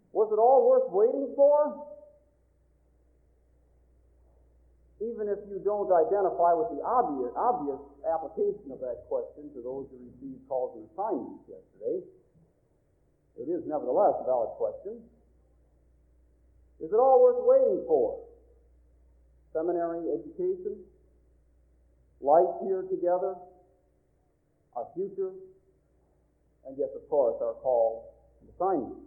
Was it all worth waiting for? Even if you don't identify with the obvious application of that question to those who received calls and assignments yesterday, it is nevertheless a valid question. Is it all worth waiting for? Seminary education, life here together, our future, and yes, of course, our calls and assignments.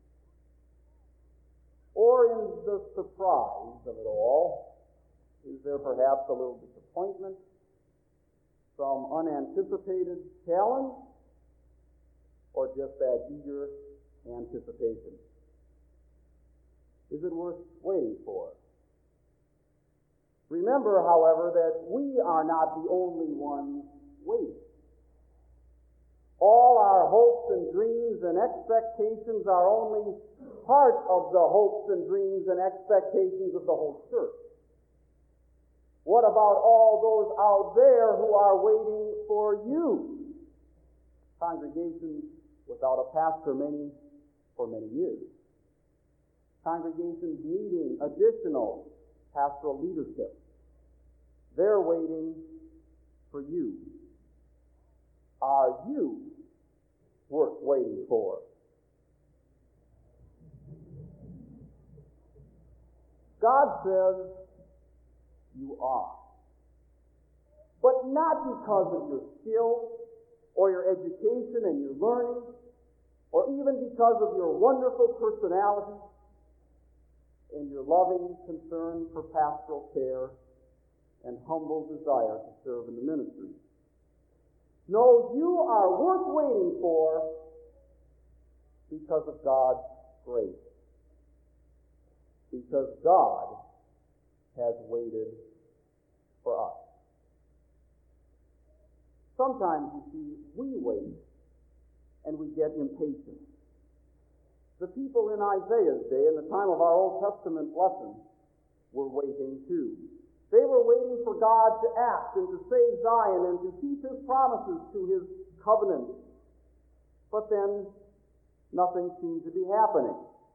Or in the surprise of it all, is there perhaps a little disappointment, some unanticipated challenge, or just that eager anticipation? Is it worth waiting for? Remember, however, that we are not the only ones waiting. All our hopes and dreams and expectations are only part of the hopes and dreams and expectations of the whole church. What about all those out there who are waiting for you? Congregations without a pastor for many years. Congregations needing additional pastoral leadership. They're waiting for you. Are you worth waiting for? God says you are. But not because of your skill or your education and your learning, or even because of your wonderful personality and your loving concern for pastoral care and humble desire to serve in the ministry. No, you are worth waiting for because of God's grace. Because God has waited for us. Sometimes, you see, we wait and we get impatient. The people in Isaiah's day, in the time of our Old Testament lesson, were waiting too. They were waiting for God to act and to save Zion and to keep His promises to His covenant. But then, nothing seemed to be happening.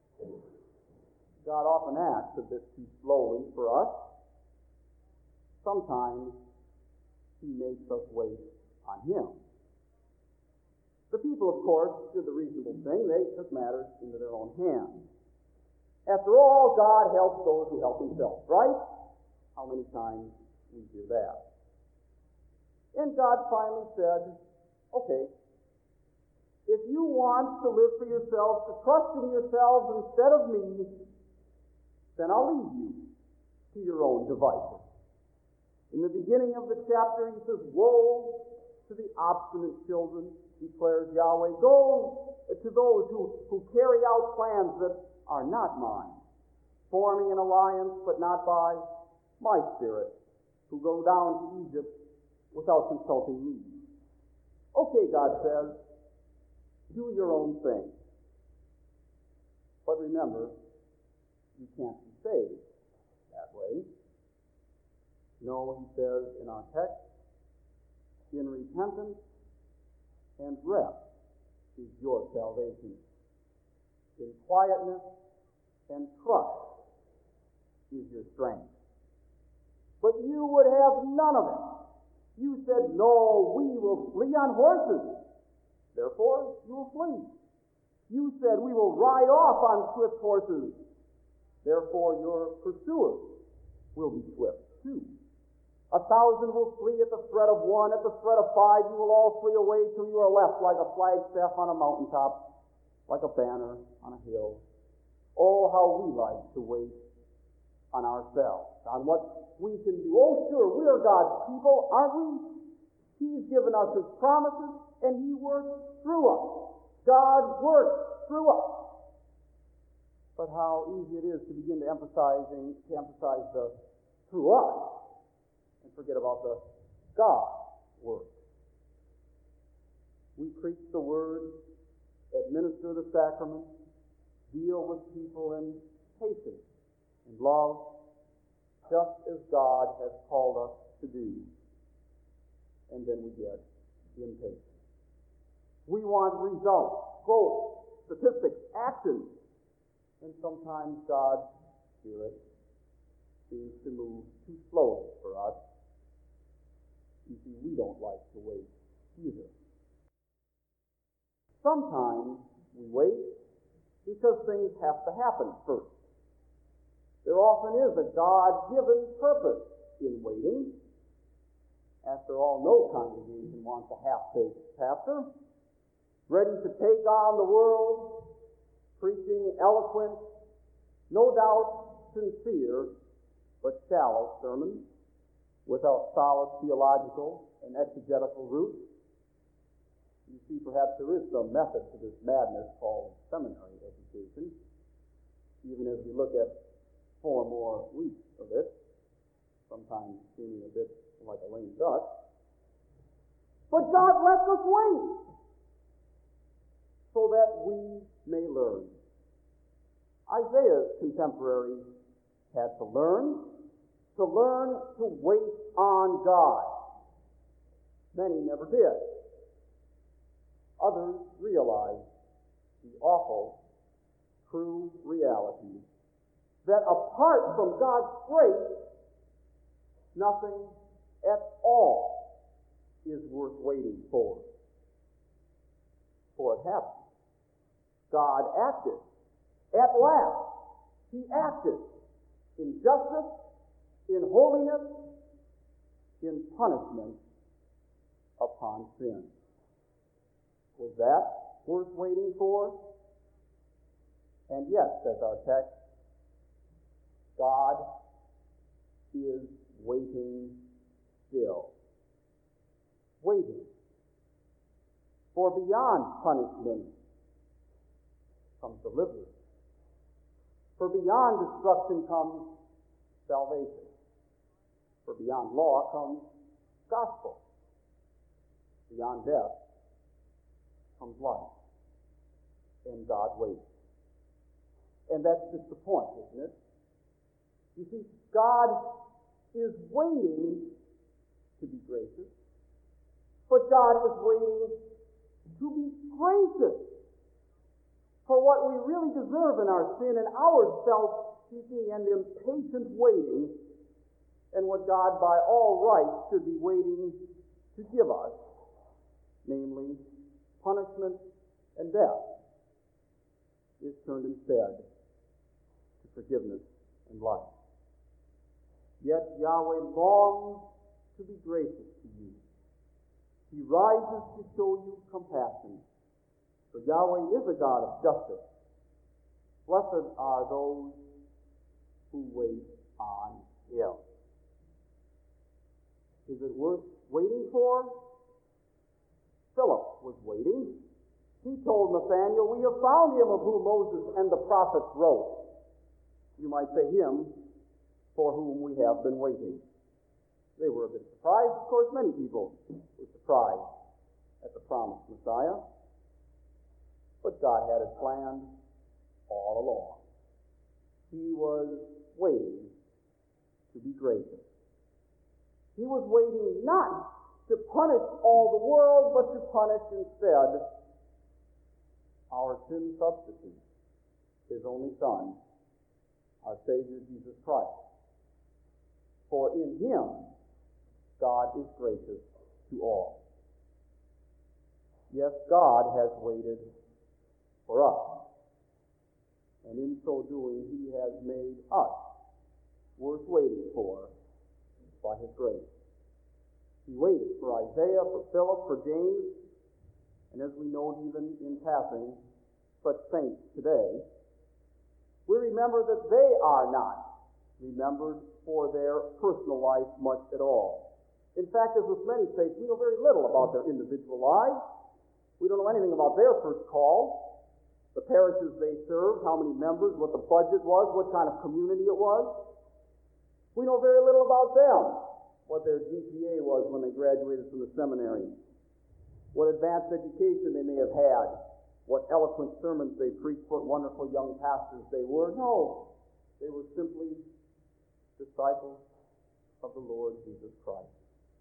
God often acts a bit too slowly for us. Sometimes He makes us wait on Him. The people, of course, did the reasonable thing. They took matters into their own hands. After all, God helps those who help themselves, right? How many times we do that? And God finally said, okay, if you want to live for yourselves, to trust in yourselves instead of me, then I'll leave you to your own devices. In the beginning of the chapter, he says, woe to the obstinate children, declares Yahweh. Go to those who carry out plans that are not mine, forming an alliance but not by my spirit, who go down to Egypt without consulting me. Okay, God says, do your own thing. But remember, you can't be saved that way. No, he says in our text, in repentance and rest is your salvation. In quietness and trust is your strength. But you would have none of it. You said, no, we will flee on horses. Therefore, you will flee. You said, we will ride off on swift horses. Therefore, your pursuers will be swift too. 1,000 will flee at the threat of one. At the threat of 5, you will all flee away till you are left like a flagstaff on a mountaintop, like a banner on a hill. Oh, how we like to wait on ourselves, on what we can do. Oh, sure, we are God's people, aren't we? He's given us His promises, and He works through us. God works through us. But how easy it is to begin to emphasize the through us and forget about the God work. We preach the word, administer the sacrament, deal with people in patience and love, just as God has called us to do. And then we get impatient. We want results, growth, statistics, action. sometimes God's Spirit seems to move too slowly for us. You see, we don't like to wait either. Sometimes we wait because things have to happen first. There often is a God-given purpose in waiting. After all, no congregation wants a half-baked pastor, ready to take on the world, preaching eloquent, no doubt sincere, but shallow sermons without solid theological and exegetical roots. You see, perhaps there is some method to this madness called seminary education, even as we look at 4 more weeks of it, sometimes seeming a bit like a lame duck. But God lets us wait so that we may learn. Isaiah's contemporaries had to learn to wait on God. Many never did. Others realized the awful, true reality that apart from God's grace, nothing at all is worth waiting for. For it happened. God acted. At last, He acted in justice, in holiness, in punishment upon sin. Was that worth waiting for? And yes, says our text, God is waiting still. Waiting. For beyond punishment comes deliverance. For beyond destruction comes salvation. For beyond law comes gospel. Beyond death comes life. And God waits. And that's just the point, isn't it? You see, God is waiting to be gracious, but God is waiting to be gracious for what we really deserve in our sin and our self-seeking and impatient waiting, and what God by all rights should be waiting to give us, namely punishment and death, is turned instead to forgiveness and life. Yet Yahweh longs to be gracious to you. He rises to show you compassion. For Yahweh is a God of justice. Blessed are those who wait on Him. Is it worth waiting for? Philip was waiting. He told Nathanael, "We have found him of whom Moses and the prophets wrote." You might say him for whom we have been waiting. They were a bit surprised. Of course, many people were surprised at the promised Messiah. But God had it planned all along. He was waiting to be gracious. He was waiting not to punish all the world, but to punish instead our sin substitute, His only Son, our Savior Jesus Christ. For in Him, God is gracious to all. Yes, God has waited for us. And in so doing, He has made us worth waiting for by His grace. He waited for Isaiah, for Philip, for James, and as we note even in passing, such saints today, we remember that they are not remembered for their personal life much at all. In fact, as with many saints, we know very little about their individual lives. We don't know anything about their first call, the parishes they served, how many members, what the budget was, what kind of community it was. We know very little about them, what their GPA was when they graduated from the seminary, what advanced education they may have had, what eloquent sermons they preached, what wonderful young pastors they were. No, they were simply disciples of the Lord Jesus Christ.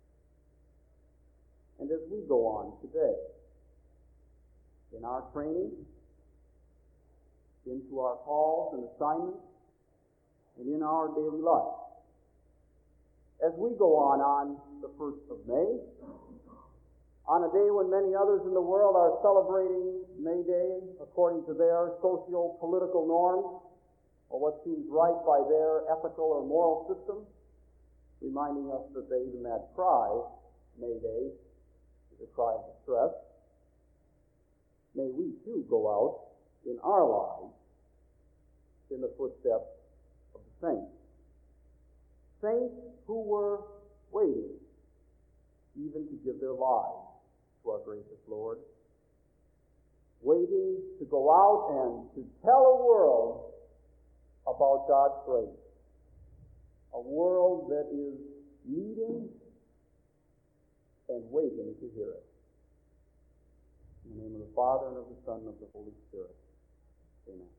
And as we go on today, in our training, into our calls and assignments and in our daily life. As we go on the 1st of May, on a day when many others in the world are celebrating May Day according to their socio-political norms, or what seems right by their ethical or moral system, reminding us that even that cry, May Day, is a cry of distress. May we too go out in our lives in the footsteps of the saints. Saints who were waiting even to give their lives to our gracious Lord. Waiting to go out and to tell a world about God's grace. A world that is needing and waiting to hear it. In the name of the Father, and of the Son, and of the Holy Spirit. Amen.